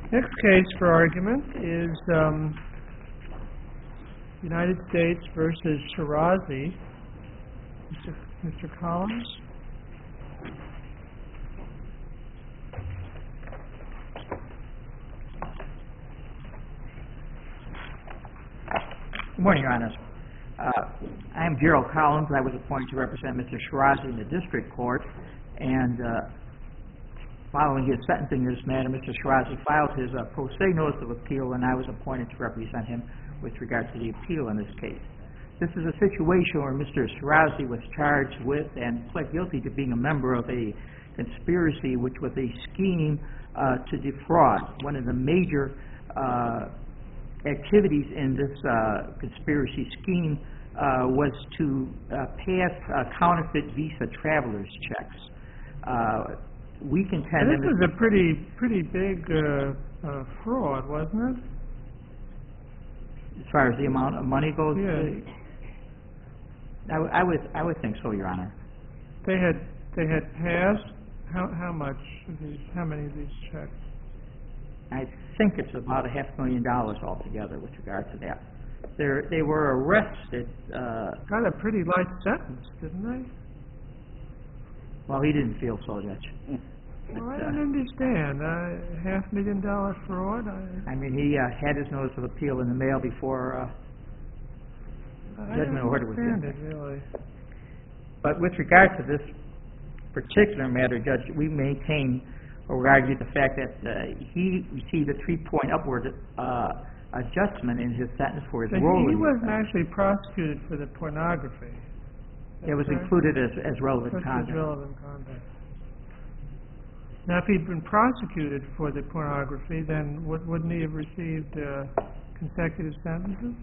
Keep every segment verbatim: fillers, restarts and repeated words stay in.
Next case for argument is um, United States versus Shirazi. Mister Mister Collins. Good morning, Your Honor. Uh, I am Gerald Collins. I was appointed to represent Mister Shirazi in the district court, and uh, following his sentencing in this matter, Mister Shirazi filed his uh, pro se notice of appeal, and I was appointed to represent him with regard to the appeal in this case. This is a situation where Mister Shirazi was charged with and pled guilty to being a member of a conspiracy, which was a scheme uh, to defraud. One of the major uh, activities in this uh, conspiracy scheme uh, was to uh, pass uh, counterfeit Visa travelers checks. Uh, we contend this was a pretty pretty big uh, uh, fraud, wasn't it? As far as the amount of money goes, yeah. I, w- I would I would think so, Your Honor. They had they had passed how how much of these how many of these checks? I think it's about a half million dollars altogether with regard to that. They they were arrested. Uh, Got a pretty light sentence, didn't they? Well, he didn't feel so, Judge. Well, I don't uh, understand. Uh, half million dollar fraud? I, I mean, he uh, had his notice of appeal in the mail before uh, judgment order was given. I don't understand it, really. But with regard to this particular matter, Judge, we maintain or we argue the fact that uh, he received a three-point upward uh, adjustment in his sentence for his but role. He, he in wasn't the actually prosecuted for the pornography. It was right? included as, as relevant That's conduct. As relevant conduct. Now, if he'd been prosecuted for the pornography, then would, wouldn't he have received uh, consecutive sentences?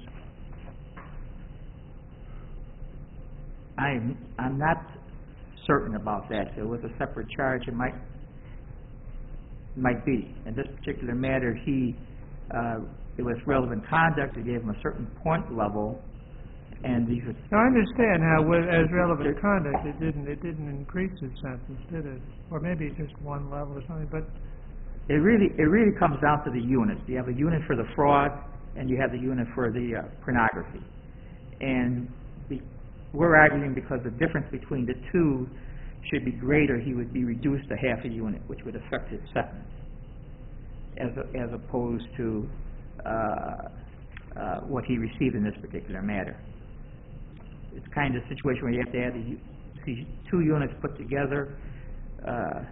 I'm I'm not certain about that. It was a separate charge. It might might be. In this particular matter, he uh, it was relevant conduct. They gave him a certain point level, and these. Now, I understand how, with, as relevant conduct, it didn't it didn't increase his sentence, did it? Or maybe just one level or something. But it really it really comes down to the units. You have a unit for the fraud, and you have the unit for the uh, pornography, and the, we're arguing because the difference between the two should be greater, he would be reduced to half a unit, which would affect his sentence, as a, as opposed to uh, uh, what he received in this particular matter. It's kind of a situation where you have to add the, these two units put together, uh,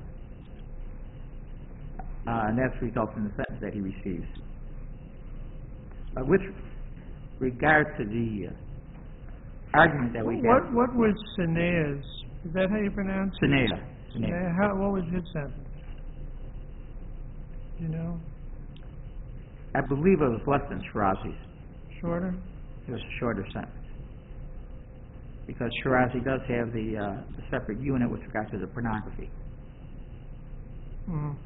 uh, and that's results in the sentence that he receives. Uh, with regard to the uh, argument that we what have, what was Sinea's? Is that how you pronounce it? Sinea. Sinea. How, what was his sentence? You know? I believe it was less than Shirazi's. Shorter? It was a shorter sentence. Because Shirazi does have the, uh, the separate unit with regard to the pornography. Mm.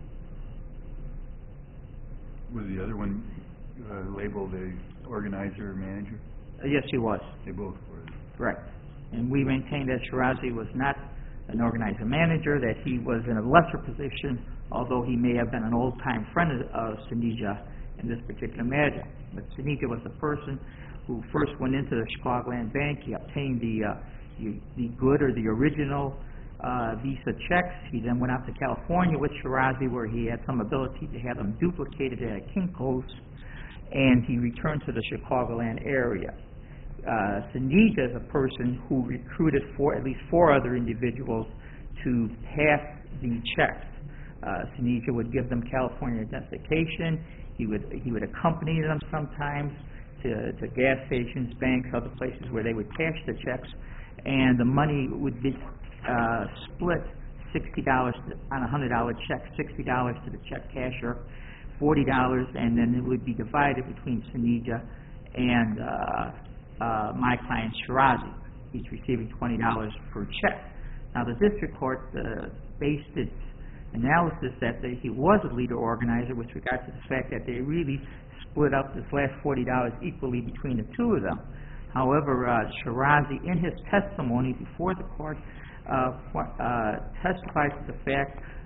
Was the other one uh, labeled a organizer or manager? Uh, yes, he was. They both were. Right. And we maintain that Shirazi was not an organizer manager, that he was in a lesser position, although he may have been an old-time friend of uh, Sinija in this particular matter. But Sinija was the person who first went into the Chicagoland Bank. He obtained the, uh, the, the good or the original uh, Visa checks. He then went out to California with Shirazi, where he had some ability to have them duplicated at Kinko's, and he returned to the Chicagoland area. Uh, Sinija is a person who recruited four, at least four other individuals to pass the checks. Uh, Sinija would give them California identification. He would he would accompany them sometimes to, to gas stations, banks, other places where they would cash the checks, and the money would be uh, split sixty dollars on a one hundred dollar check, sixty dollars to the check casher, forty dollars, and then it would be divided between Sinija and uh, Uh, my client Shirazi, each receiving twenty dollars per check. Now, the district court uh, based its analysis that they, he was a leader organizer with regard to the fact that they really split up this last forty dollars equally between the two of them. However, uh, Shirazi, in his testimony before the court, uh, uh, testified to the fact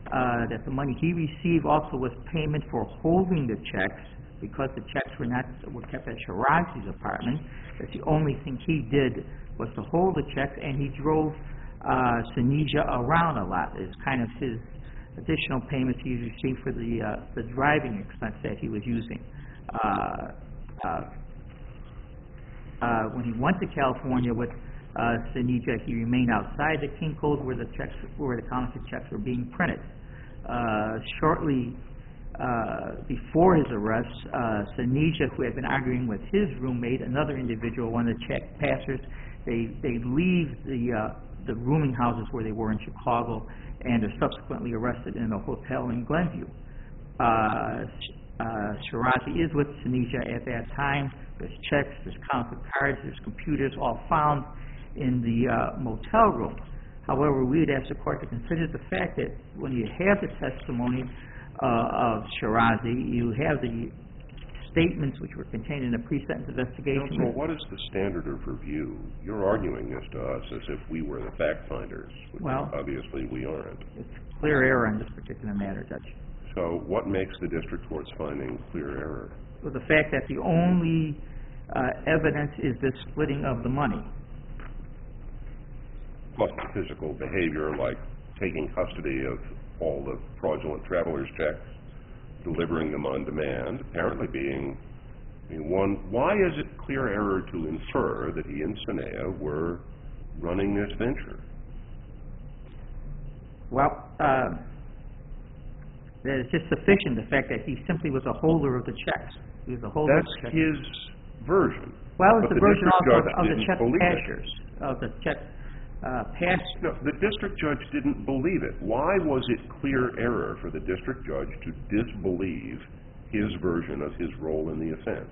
uh, that the money he received also was payment for holding the checks, because the checks were not, were kept at Shirazi's apartment. That the only thing he did was to hold the checks, and he drove uh, Sunija around a lot. It's kind of his additional payments he received for the uh, the driving expense that he was using. Uh, uh, uh, when he went to California with uh, Sunija, he remained outside the Kinko's where the checks, where the counterfeit checks were being printed. Uh, shortly uh, before his arrest, uh, Sunija, who had been arguing with his roommate, another individual, one of the check passers, they they leave the uh, the rooming houses where they were in Chicago, and are subsequently arrested in a hotel in Glenview. Uh, uh, Shirazi is with Sunija at that time. There's checks, there's counterfeit cards, there's computers, all found in the uh, motel room. However, we would ask the court to consider the fact that when you have the testimony uh, of Shirazi, you have the statements which were contained in the pre-sentence investigation. Counsel, what is the standard of review? You're arguing this to us as if we were the fact finders, which well, obviously we aren't. It's clear error on this particular matter, Judge. So what makes the district court's finding clear error? Well, the fact that the only uh, evidence is the splitting of the money. Plus the physical behavior, like taking custody of all the fraudulent traveler's checks, delivering them on demand, apparently being, I mean, one, why is it clear error to infer that he and Sinea were running this venture? Well, uh, that it's just sufficient, the fact that he simply was a holder of the checks. He was a holder That's of the checks. his version. Well, it's But the the version district also judge of, of the didn't check believe it. cashers, of the check uh, pass. No, the district judge didn't believe it. Why was it clear error for the district judge to disbelieve his version of his role in the offense?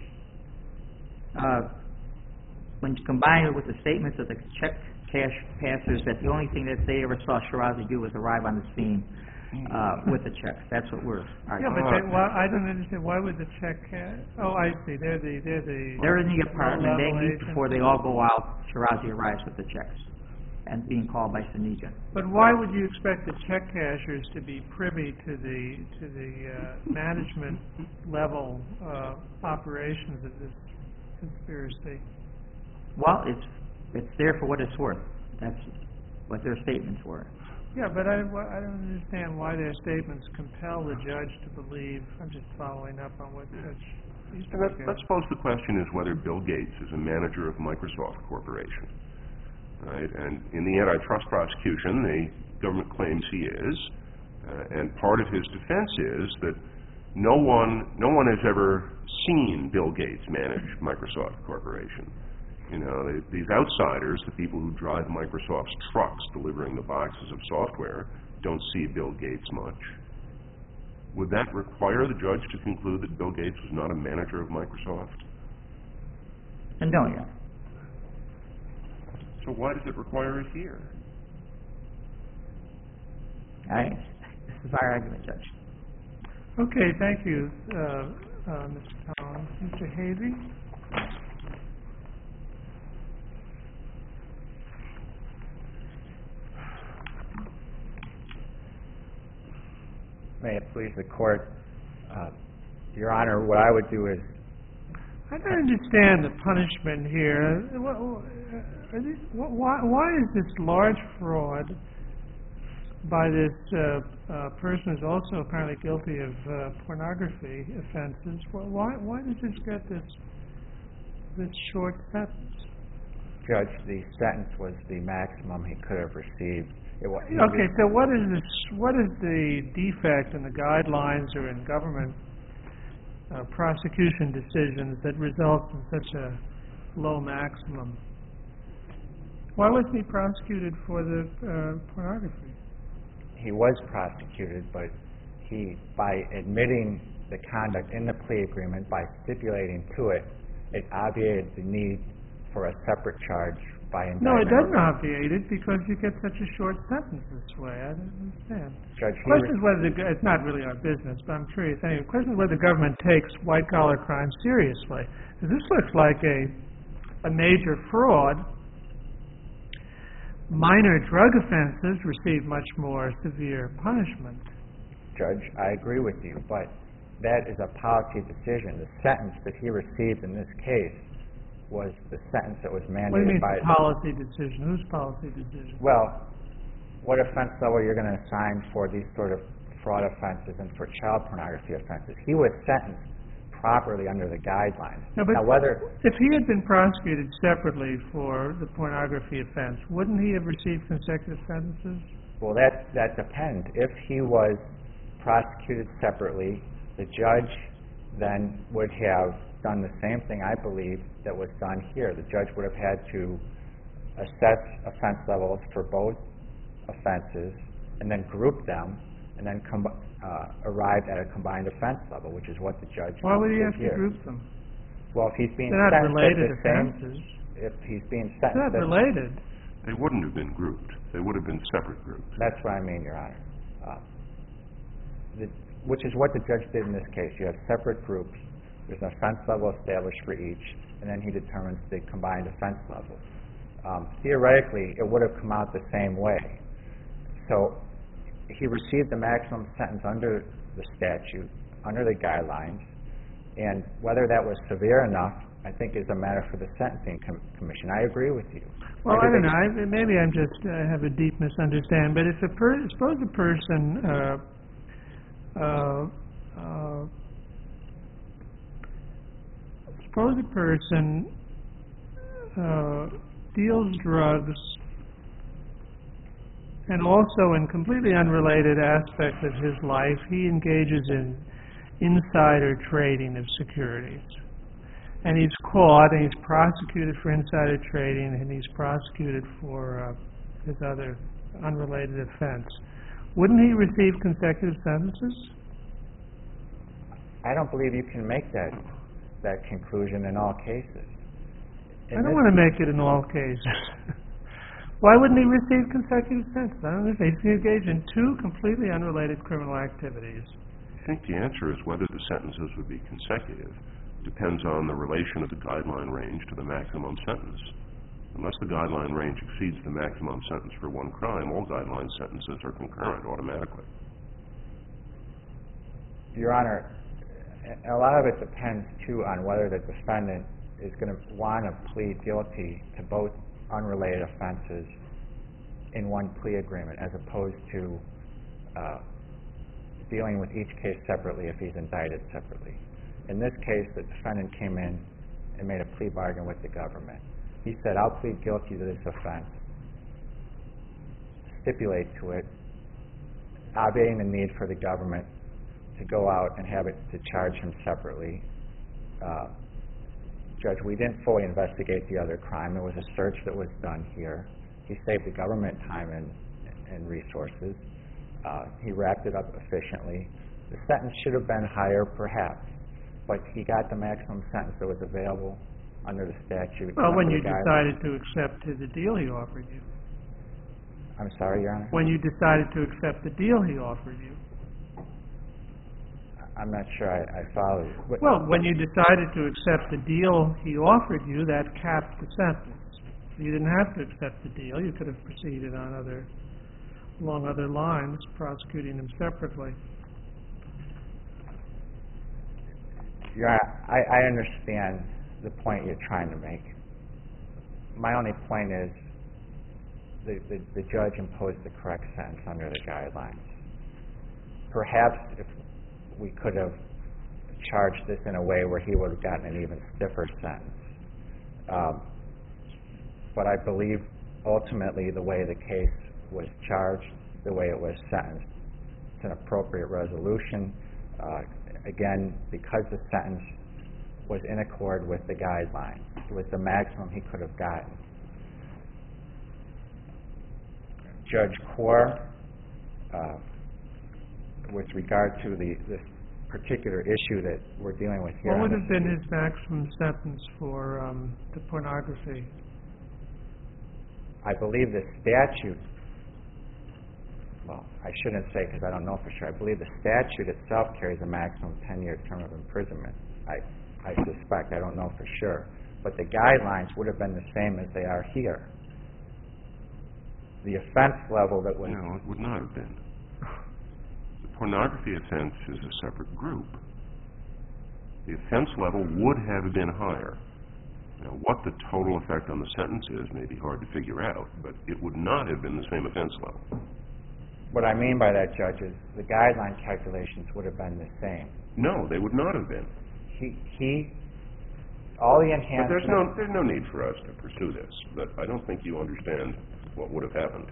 Uh, when you combine it with the statements of the check cash passers, that the only thing that they ever saw Shirazi do was arrive on the scene uh, with the checks. That's what we're Yeah, arguing. but they, why, I don't understand, why would the check, ca- oh, I see, they're the, they're the... They're in the apartment. They meet Revelation. before they all go out. Shirazi arrives with the checks and being called by Sunija. But why would you expect the check cashers to be privy to the, to the uh, management level uh, operations of this conspiracy? Well, it's it's there for what it's worth. That's what their statements were. Yeah, but I, wh- I don't understand why their statements compel the judge to believe. I'm just following up on what Judge And Easter let's, said. let's suppose the question is whether Bill Gates is a manager of Microsoft Corporation. Right? And in the antitrust prosecution, the government claims he is, uh, and part of his defense is that no one, no one has ever seen Bill Gates manage Microsoft Corporation. You know, they, these outsiders, the people who drive Microsoft's trucks delivering the boxes of software, don't see Bill Gates much. Would that require the judge to conclude that Bill Gates was not a manager of Microsoft? And no, yeah. So why does it require it here? I, this is our argument, Judge. Okay, thank you, uh, uh, Mister Collins. Mister Havey? May it please the court, uh, Your Honor, what I would do is... I don't understand the punishment here. What, are these, what, why, why is this large fraud by this uh, uh, person who's also apparently guilty of uh, pornography offenses? Why, why does this get this this short sentence? Judge, the sentence was the maximum he could have received. It was, Okay, so what is this? What is the defect in the guidelines or in government uh, prosecution decisions that results in such a low maximum? Why wasn't he prosecuted for the uh, pornography? He was prosecuted, but he, by admitting the conduct in the plea agreement, by stipulating to it, it obviated the need for a separate charge by indictment. No, it doesn't obviate it because you get such a short sentence this way. I don't understand. Judge, The question is whether the, go- it's not really our business, but I'm curious anyway. The question is whether the government takes white-collar crime seriously. 'Cause this looks like a a major fraud minor drug offenses receive much more severe punishment. Judge, I agree with you, but that is a policy decision. The sentence that he received in this case was the sentence that was mandated by... What do you mean, it's a policy decision? Whose policy decision? Well, what offense level you're going to assign for these sort of fraud offenses and for child pornography offenses. He was sentenced properly under the guidelines. No, but now, whether if he had been prosecuted separately for the pornography offense, wouldn't he have received consecutive sentences? Well, that that depends. If he was prosecuted separately, the judge then would have done the same thing, I believe, that was done here. The judge would have had to assess offense levels for both offenses and then group them and then com- uh, arrive at a combined offense level, which is what the judge Why would he did have here. to group them? Well, if he's being They're not sentenced at related the same, offenses. if he's being They're sentenced, not at- related. They wouldn't have been grouped. They would have been separate groups. that's what I mean, Your Honor. Uh, the, which is what the judge did in this case. You have separate groups. There's an offense level established for each, and then he determines the combined offense level. Um, theoretically, it would have come out the same way. So he received the maximum sentence under the statute, under the guidelines, and whether that was severe enough, I think, is a matter for the Sentencing com- Commission. I agree with you. Well, Maybe I don't they- know. I, maybe I'm just uh, have a deep misunderstanding. But if a per- suppose a person uh, uh, uh, suppose a person uh, deals drugs and also in completely unrelated aspects of his life, he engages in insider trading of securities. And he's caught and he's prosecuted for insider trading and he's prosecuted for uh, his other unrelated offense. Wouldn't he receive consecutive sentences? I don't believe you can make that that conclusion in all cases. In I don't this- want to make it in all cases. Why wouldn't he receive consecutive sentences? I don't understand. He's engaged in two completely unrelated criminal activities. I think the answer is whether the sentences would be consecutive depends on the relation of the guideline range to the maximum sentence. Unless the guideline range exceeds the maximum sentence for one crime, all guideline sentences are concurrent automatically. Your Honor, a lot of it depends, too, on whether the defendant is going to want to plead guilty to both unrelated offenses in one plea agreement as opposed to uh, dealing with each case separately if he's indicted separately. In this case, the defendant came in and made a plea bargain with the government. He said, I'll plead guilty to this offense, stipulate to it, obviating the need for the government to go out and have it to charge him separately. Uh, Judge, we didn't fully investigate the other crime. There was a search that was done here. He saved the government time and, and resources. Uh, he wrapped it up efficiently. The sentence should have been higher, perhaps, but he got the maximum sentence that was available under the statute. Well, when under you the guidelines. decided to accept the deal he offered you. I'm sorry, Your Honor? When you decided to accept the deal he offered you. I'm not sure I, I follow you. What- Well, when you decided to accept the deal he offered you, that capped the sentence. You didn't have to accept the deal. You could have proceeded on other, along other lines, prosecuting him separately. Your Honor, I, I understand the point you're trying to make. My only point is the, the, the judge imposed the correct sentence under the guidelines. Perhaps if we could have charged this in a way where he would have gotten an even stiffer sentence. Um, but I believe ultimately the way the case was charged, the way it was sentenced, it's an appropriate resolution. Uh, again, because the sentence was in accord with the guidelines. It was the maximum he could have gotten. Judge Kaur, uh, with regard to the this particular issue that we're dealing with here. What would on have this- been his maximum sentence for um, the pornography? I believe the statute, well, I shouldn't say because I don't know for sure. I believe the statute itself carries a maximum ten-year term of imprisonment. I, I suspect, I don't know for sure. But the guidelines would have been the same as they are here. the offense level that was... No, it would not have been. The pornography offense is a separate group. The offense level would have been higher. Now, what the total effect on the sentence is may be hard to figure out, but it would not have been the same offense level. What I mean by that, Judge, is the guideline calculations would have been the same. No, they would not have been. He, he all the But enhancements... there's no, there's no need for us to pursue this, but I don't think you understand what would have happened.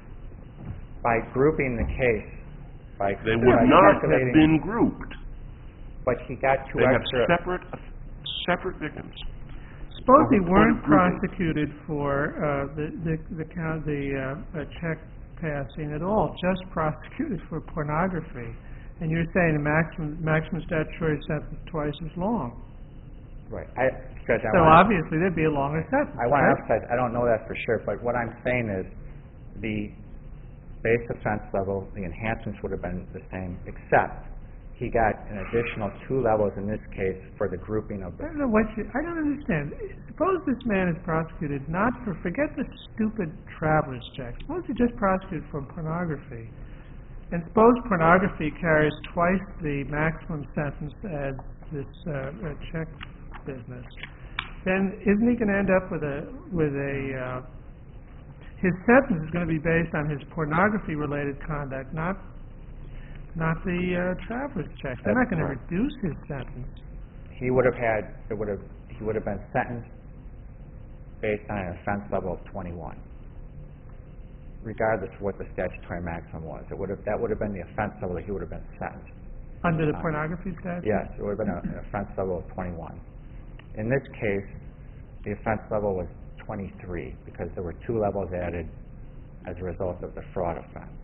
By grouping the case, by... They by would not have calculating- been grouped. But he got two They have extra... separate, separate victims. Suppose he Well, weren't point of grouping. prosecuted for uh, the the the, count, the uh, uh, check passing at all, just prosecuted for pornography, and you're saying the maximum maximum statutory sentence twice as long. Right. I, Judge, I So want obviously there'd be a longer sentence. I want to right? emphasize, I don't know that for sure, but what I'm saying is the base offense level, the enhancements would have been the same, except he got an additional two levels in this case for the grouping of I the... don't know what you, I don't understand. Suppose this man is prosecuted not for, forget the stupid traveler's check. Suppose he's just prosecuted for pornography. And suppose pornography carries twice the maximum sentence as this uh, uh, check business. Then isn't he going to end up with a, with a, uh, his sentence is going to be based on his pornography-related conduct, not not the uh, traveler's check. They're not That's going to correct. reduce his sentence. He would have had, it would have, he would have been sentenced based on an offense level of twenty-one, regardless of what the statutory maximum was. It would have, that would have been the offense level that he would have been sentenced. Under the Uh, pornography statute? Yes, it would have been a- an offense level of twenty-one. In this case, the offense level was twenty-three, because there were two levels added as a result of the fraud offense.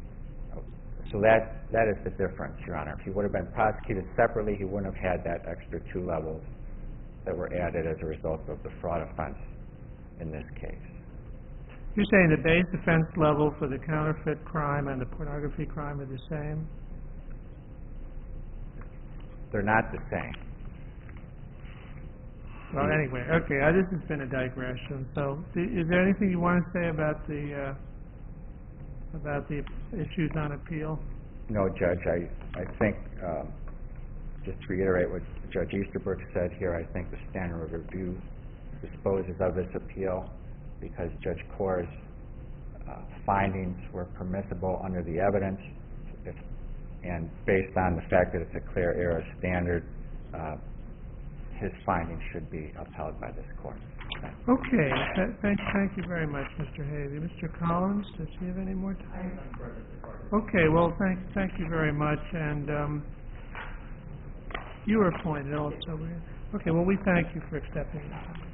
So that, that is the difference, Your Honor. If he would have been prosecuted separately, he wouldn't have had that extra two levels that were added as a result of the fraud offense in this case. You're saying the base offense level for the counterfeit crime and the pornography crime are the same? They're not the same. Well, anyway, okay, uh, this has been a digression. So, the- is there anything you want to say about the, uh, about the issues on appeal? No, Judge, I, I think, um, just to reiterate what Judge Easterbrook said here, I think the standard of review disposes of this appeal because Judge Corr's uh, findings were permissible under the evidence, if, and based on the fact that it's a clear error standard, uh, his findings should be upheld by this Court. Thank you. Okay, th- thank, thank you very much, Mister Haley. Mister Collins, does he have any more time? Okay, well, thank, thank you very much, and, um, you were appointed also. Okay, well, we thank you for accepting this.